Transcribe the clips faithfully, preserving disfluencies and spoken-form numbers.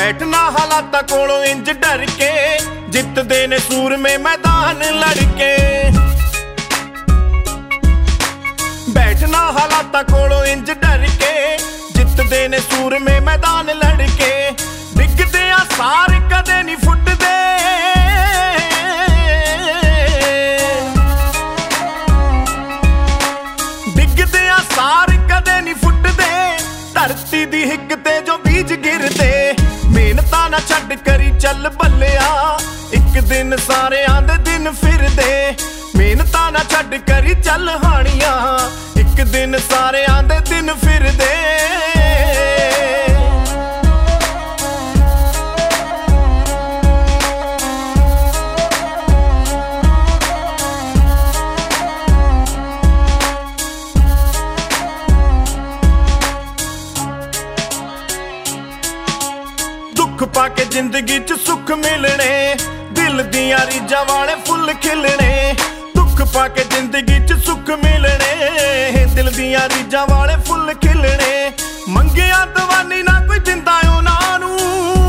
बैठना हालात कोलों इंज डर के, जितदे ने सूरमे मैदान लड़के। बैठना हालात कोलों इंज डर के, जितदे ने सूरमे मैदान लड़के। डिगदे आ सार कदे नहीं फुटदे, डिगदे आ सार कदे नहीं फुटदे। धरती दी हिक ते जो बीज गिरदे, मेहनतां ना छड्ड करी चल बल्लिया, एक दिन सारियां दे दिन फिरदे। मेहनतां ना छड्ड करी चल हानिया, एक दिन सारियां दे दिन फिरदे। दुख पाके जिंदगी च सुख मिलने, दिल दियां रीझां वाले फुल खिलने। दुख पाके जिंदगी च सुख मिलने, दिल दियां रीझां वाले फुल खिलने। मंगिया दवानी ना कोई दिंदा उन्हां नूं,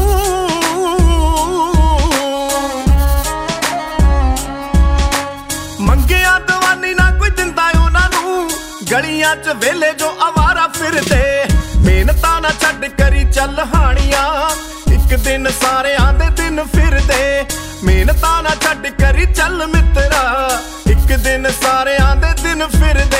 मंगिया दवानी ना कोई दिंदा उन्हां नूं। गलियां च वेले जो आवारा फिरदे, मेहनतां ना छड्ड करी चल हानिया, एक दिन सारियां दे दिन फिरदे। मेहनतां ना छड्ड करी चल मित्रा, एक दिन सारियां दे दिन फिरदे।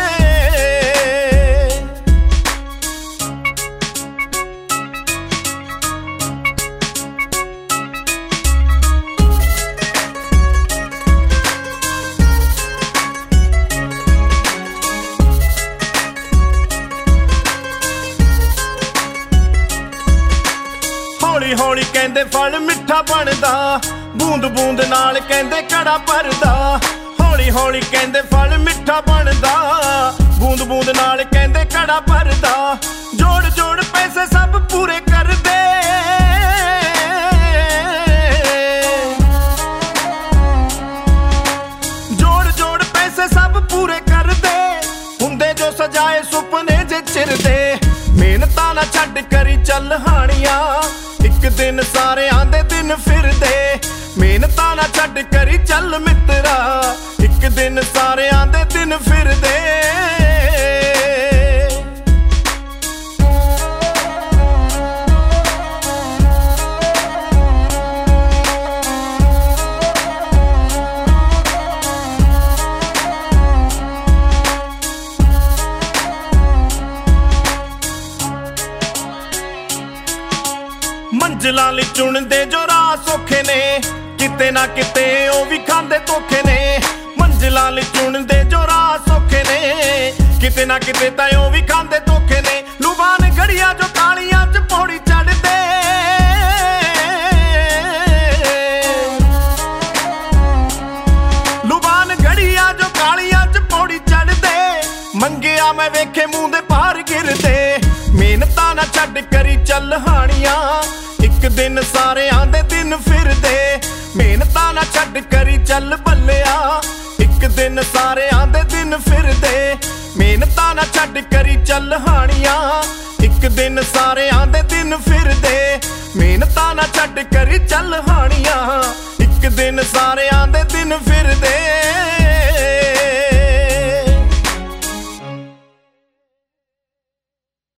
हौली हौली कहंदे फल मिठा बनदा, बूंद बूंद नाल कहंदे कड़ा भरदा। हौली हौली कहंदे फल मिठा बनदा, बूंद बूंद नाल कहंदे कड़ा भरदा। जोड़ जोड़ पैसे सब पूरे कर दे, जोड़ जोड़ पैसे सब पूरे कर दे। हुंदे जो सजाए सुपने जे चिरदे, मेहनतां ना छड्ड करी चल हानिया, एक दिन सारियां दे दिन फिरदे। मेहनतां ना छड्ड करी चल मित्रा, एक दिन सारियां दे दिन फिरदे। मंजिलां लई चुनदे जो राह सौखे ने, किते ना किते ओ भी खांदे धोखे ने। मंजिलां लई चुनदे जो राह सौखे ने, किते ना किते तां ओ भी खांदे धोखे ने। लुबान घड़ियां जो कालियां च पौड़ी चढ़दे, लुबान घड़ियां जो कालियां च पौड़ी चढ़दे। मंगिया मैं वेखे मूंह दे पार गिरदे, मेहनतां ना छड्ड करी चल हानिया, एक दिन सारियां दे दिन फिरदे। मेहनतां ना छड्ड करी चल बल्लिया, एक दिन सारियां दे दिन फिरदे। मेहनतां ना छड्ड करी चल हानिया, एक दिन सारियां दे दिन फिरदे। मेहनतां ना छड्ड करी चल हानिया, एक दिन सारियां दे दिन फिरदे।